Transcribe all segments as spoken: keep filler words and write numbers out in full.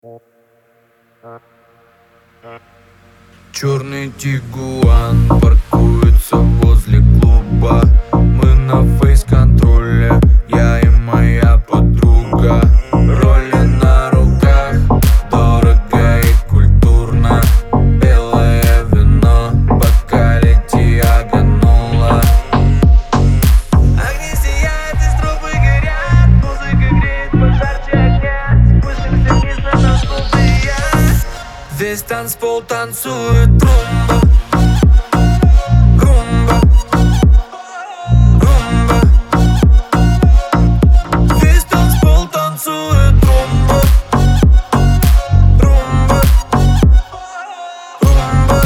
Черный тигуан паркуется возле клуба. Мы на фейс-контроле, я и моя подруга. Роли на руках, дорого и культурно. Белое вино, бокале тиаганула. Огни сияют, из трубы горят. Музыка греет пожарче огня. Спустимся вниз на танцпол, ты и я. Весь танцпол танцует румба. Румба. Румба. Весь танцпол танцует румба. Румба. Румба.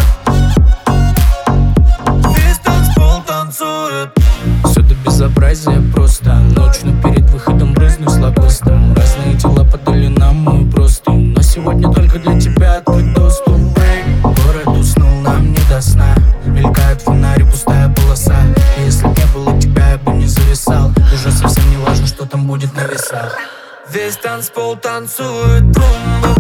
Весь танцпол танцует. Все до безобразия просто. Ночью перед выходом брызну с лакостом. Разные тела подали нам мою простынь. Но сегодня только для тебя открыт доступ. Город уснул, нам не до сна. Мелькают фонари, пустая полоса. И если б не было тебя, я бы не зависал. Уже совсем не важно, что там будет на весах. Весь танцпол танцует румба.